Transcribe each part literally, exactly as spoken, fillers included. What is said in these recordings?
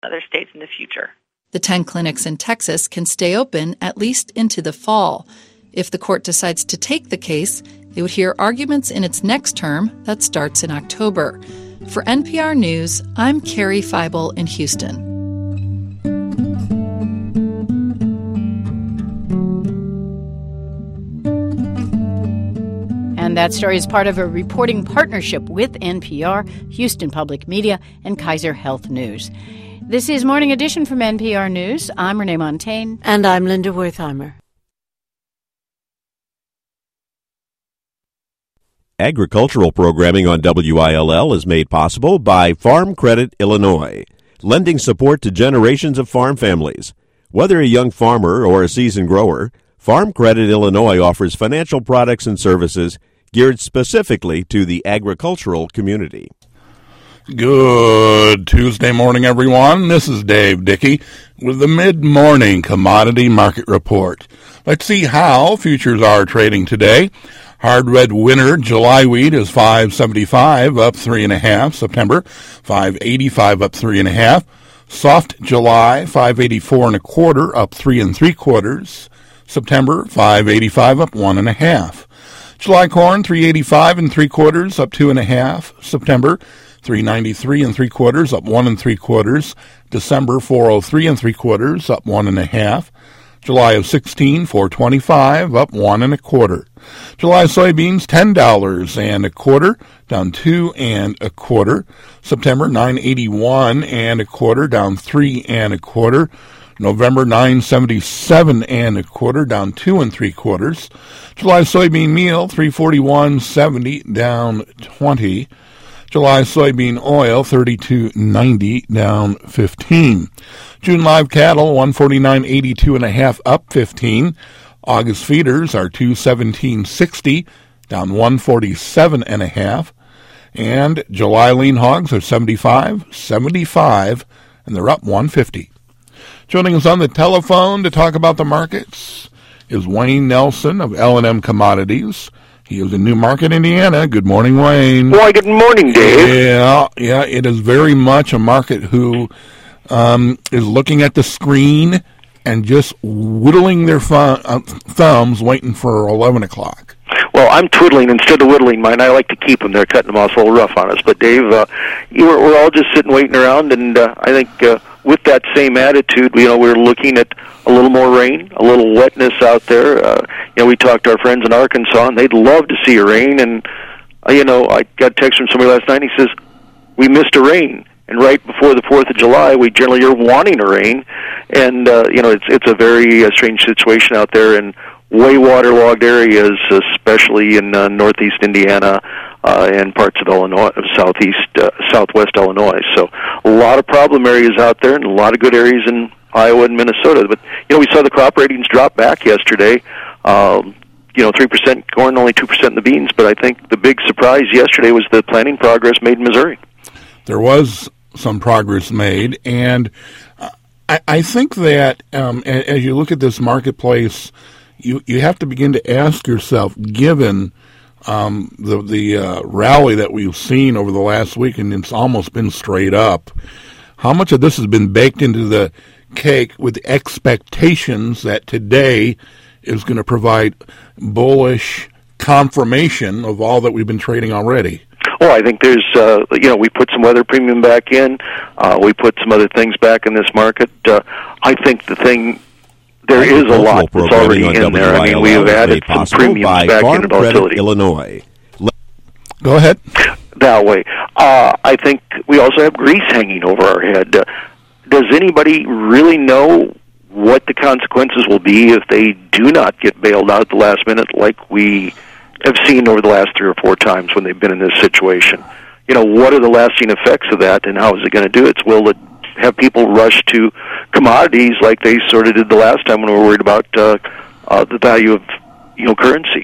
other states in the future. The ten clinics in Texas can stay open at least into the fall. If the court decides to take the case, it would hear arguments in its next term that starts in October. For N P R News, I'm Carrie Feibel in Houston. And that story is part of a reporting partnership with N P R, Houston Public Media, and Kaiser Health News. This is Morning Edition from N P R News. I'm Renee Montaigne. And I'm Linda Wertheimer. Agricultural programming on W I L L is made possible by Farm Credit Illinois, lending support to generations of farm families. Whether a young farmer or a seasoned grower, Farm Credit Illinois offers financial products and services geared specifically to the agricultural community. Good Tuesday morning, everyone. This is Dave Dickey with the mid-morning commodity market report. Let's see how futures are trading today. Hard red winter July wheat is five seventy-five, up three and a half. September five eighty-five, up three and a half. Soft July five eighty-four and a quarter, up three and three quarters. September five eighty-five, up one and a half. July corn three eighty-five and three quarters, up two and a half. September three ninety-three and three quarters, up one and three quarters. December four oh three and three quarters, up one and a half. July of sixteen, four twenty-five, up one and a quarter. July soybeans, ten dollars and a quarter, down two and a quarter. September, nine eighty-one and a quarter, down three and a quarter. November, nine seventy-seven and a quarter, down two and three quarters. July soybean meal, three forty-one seventy, down twenty. July soybean oil, thirty-two ninety, down fifteen. June live cattle, one forty-nine eighty-two and a half, up fifteen. August feeders are two seventeen sixty, down one forty-seven and a half. And July lean hogs are seventy-five seventy-five, and they're up one fifty. Joining us on the telephone to talk about the markets is Wayne Nelson of L and M Commodities. He is in Newmarket, Indiana. Good morning, Wayne. Why, good morning, Dave. Yeah, yeah, it is very much a market who um, is looking at the screen and just whittling their fu- uh, thumbs waiting for eleven o'clock. Well, I'm twiddling instead of whittling mine. I like to keep them. They're cutting them off a little rough on us. But, Dave, uh, you were, we're all just sitting waiting around, and uh, I think uh, with that same attitude, you know, we're looking at a little more rain, a little wetness out there. Uh, you know, we talked to our friends in Arkansas, and they'd love to see a rain. And, uh, you know, I got a text from somebody last night, and he says, we missed a rain. And right before the fourth of July, we generally are wanting a rain. And, uh, you know, it's it's a very uh, strange situation out there in way waterlogged areas, especially in uh, northeast Indiana uh, and parts of Illinois, southeast, uh, southwest Illinois. So a lot of problem areas out there and a lot of good areas in Iowa and Minnesota. But, you know, we saw the crop ratings drop back yesterday. Um, you know, three percent corn, only two percent in the beans. But I think the big surprise yesterday was the planting progress made in Missouri. There was some progress made, and I, I think that um, as you look at this marketplace, you, you have to begin to ask yourself, given um, the, the uh, rally that we've seen over the last week, and it's almost been straight up, how much of this has been baked into the cake with the expectations that today is going to provide bullish confirmation of all that we've been trading already? Well, I think there's, uh, you know, we put some weather premium back in. Uh, we put some other things back in this market. Uh, I think the thing, there is a lot that's already in there. I mean, we have added some premiums back into volatility. Illinois. Go ahead. That way. Uh, I think we also have grease hanging over our head. Uh, does anybody really know what the consequences will be if they do not get bailed out at the last minute like we have seen over the last three or four times when they've been in this situation? You know, what are the lasting effects of that, and how is it going to do it? Will it have people rush to commodities like they sort of did the last time when we were worried about uh, uh, the value of, you know, currency?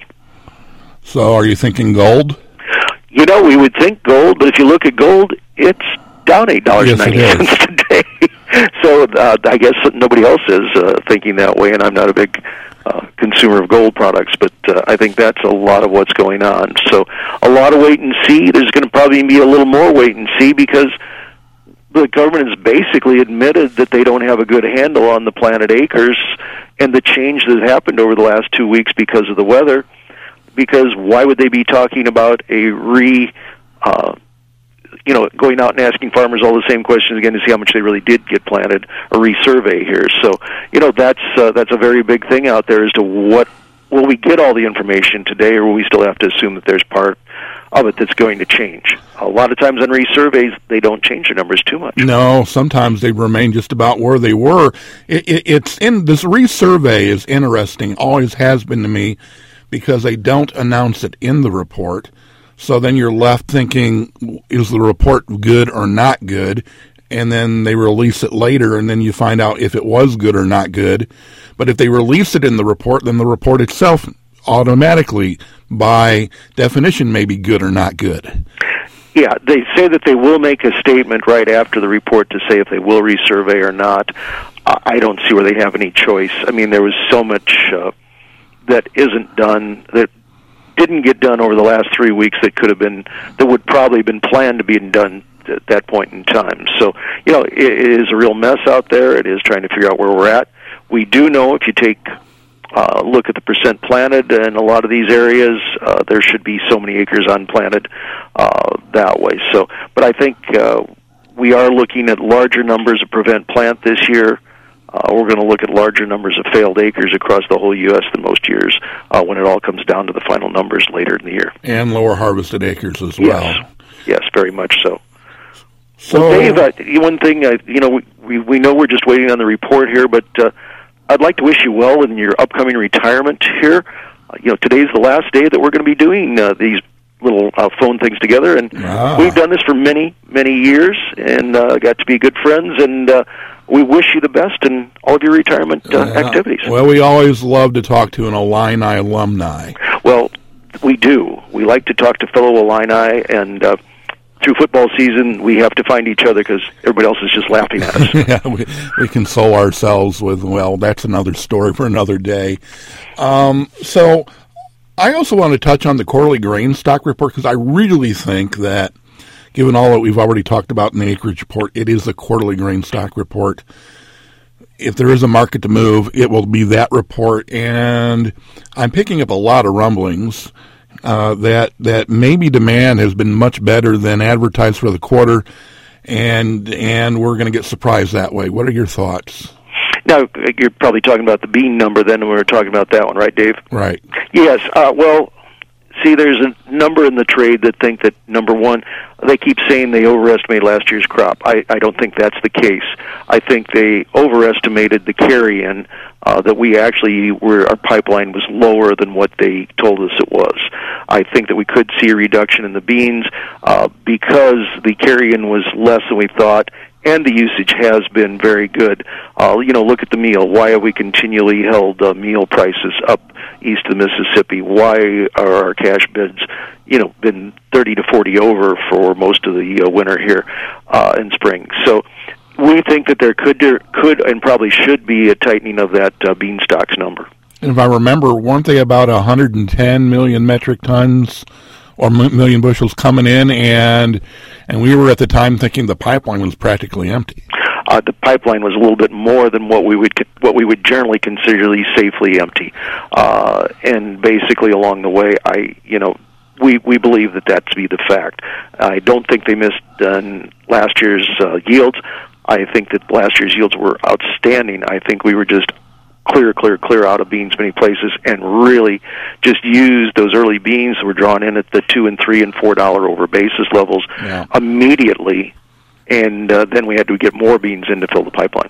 So are you thinking gold? You know, we would think gold, but if you look at gold, it's down eight dollars and ninety cents yes, today. So uh, I guess nobody else is uh, thinking that way, and I'm not a big uh, consumer of gold products, but uh, I think that's a lot of what's going on. So a lot of wait and see. There's going to probably be a little more wait and see because the government has basically admitted that they don't have a good handle on the planted acres and the change that happened over the last two weeks because of the weather. Because why would they be talking about a re, uh, you know, going out and asking farmers all the same questions again to see how much they really did get planted, a resurvey here? So, you know, that's uh, that's a very big thing out there as to what, will we get all the information today, or will we still have to assume that there's part of it that's going to change? A lot of times on resurveys, they don't change their numbers too much. No, sometimes they remain just about where they were. It, it, it's in this resurvey is interesting, always has been to me, because they don't announce it in the report. So then you're left thinking, is the report good or not good? And then they release it later, and then you find out if it was good or not good. But if they release it in the report, then the report itself automatically, by definition, may be good or not good. Yeah, they say that they will make a statement right after the report to say if they will resurvey or not. I don't see where they have any choice. I mean, there was so much uh, that isn't done, that didn't get done over the last three weeks that could have been, that would probably have been planned to be done at that point in time. So, you know, it, it is a real mess out there. It is trying to figure out where we're at. We do know if you take a uh, look at the percent planted in a lot of these areas, uh, there should be so many acres unplanted uh, that way. So, but I think uh, we are looking at larger numbers of prevent plant this year. Uh, we're going to look at larger numbers of failed acres across the whole U S than most years uh, when it all comes down to the final numbers later in the year. And lower harvested acres as well. Yes, yes, very much so. So, well, Dave, uh, one thing, uh, you know, we, we know we're just waiting on the report here, but uh, I'd like to wish you well in your upcoming retirement here. Uh, you know, today's the last day that we're going to be doing uh, these little uh, phone things together, and ah. we've done this for many, many years, and uh, got to be good friends, and uh, we wish you the best in all of your retirement uh, uh, activities. Well, we always love to talk to an Illini alumni. Well, we do. We like to talk to fellow Illini, and uh, through football season, we have to find each other because everybody else is just laughing at us. yeah, we, we console ourselves with, well, that's another story for another day. Um, so I also want to touch on the quarterly grain stock report because I really think that, given all that we've already talked about in the acreage report, it is the quarterly grain stock report. If there is a market to move, it will be that report. And I'm picking up a lot of rumblings uh, that that maybe demand has been much better than advertised for the quarter, and and we're going to get surprised that way. What are your thoughts? Now, you're probably talking about the bean number then when we were talking about that one, right, Dave? Right. Yes. Uh, well, see, there's a number in the trade that think that, number one, they keep saying they overestimated last year's crop. I, I don't think that's the case. I think they overestimated the carry-in, uh, that we actually were, our pipeline was lower than what they told us it was. I think that we could see a reduction in the beans uh, because the carry-in was less than we thought, and the usage has been very good. Uh, you know, look at the meal. Why have we continually held uh, meal prices up east of the Mississippi? Why are our cash bids, you know, been thirty to forty over for most of the uh, winter here uh, in spring? So we think that there could, there could and probably should be a tightening of that uh, bean stocks number. And if I remember, weren't they about one hundred ten million metric tons or million bushels coming in, and and we were at the time thinking the pipeline was practically empty. Uh, the pipeline was a little bit more than what we would what we would generally consider safely empty, uh, and basically along the way, I you know we we believe that that to be the fact. I don't think they missed uh, last year's uh, yields. I think that last year's yields were outstanding. I think we were just clear, clear, clear out of beans many places, and really just used those early beans that were drawn in at the two and three and four dollar over basis levels yeah. immediately, and uh, then we had to get more beans in to fill the pipeline.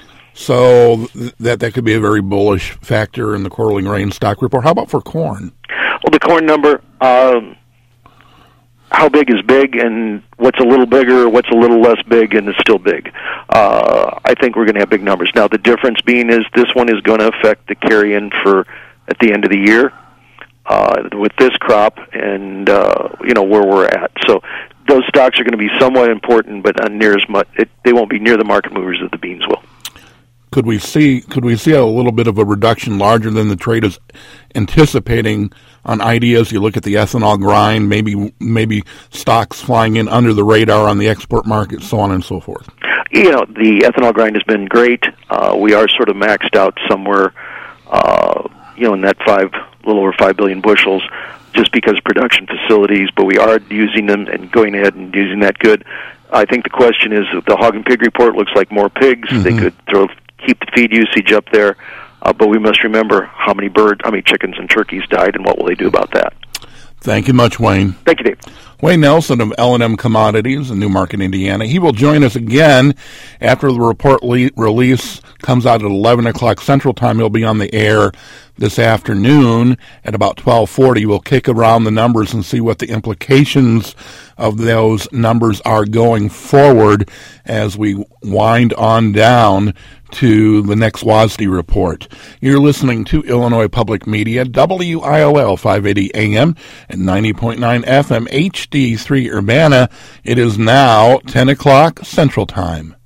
So th- that that could be a very bullish factor in the quarterly grain stock report. How about for corn? Well, the corn number. Um, How big is big, and what's a little bigger, what's a little less big, and it's still big. Uh, I think we're going to have big numbers. Now, the difference being is this one is going to affect the carry-in for at the end of the year uh, with this crop and, uh, you know, where we're at. So those stocks are going to be somewhat important, but not near as much. It, they won't be near the market movers that the beans will. could we see could we see a little bit of a reduction larger than the trade is anticipating on ideas? You look at the ethanol grind, maybe maybe stocks flying in under the radar on the export market, so on and so forth. You know, the ethanol grind has been great. Uh, we are sort of maxed out somewhere, uh, you know, in that five, a little over five billion bushels, just because of production facilities. But we are using them and going ahead and using that good. I think the question is, the hog and pig report looks like more pigs. Mm-hmm. They could throw keep the feed usage up there, uh, but we must remember how many birds, how many chickens and turkeys died, and what will they do about that? Thank you much, Wayne. Thank you, Dave. Wayne Nelson of L and M Commodities in Newmarket, Indiana. He will join us again after the report le- release comes out at eleven o'clock Central Time. He'll be on the air this afternoon at about twelve forty. We'll kick around the numbers and see what the implications of those numbers are going forward as we wind on down to the next W A S D report. You're listening to Illinois Public Media, W I L L five eighty A M and ninety point nine F M H D three Urbana. It is now ten o'clock Central Time.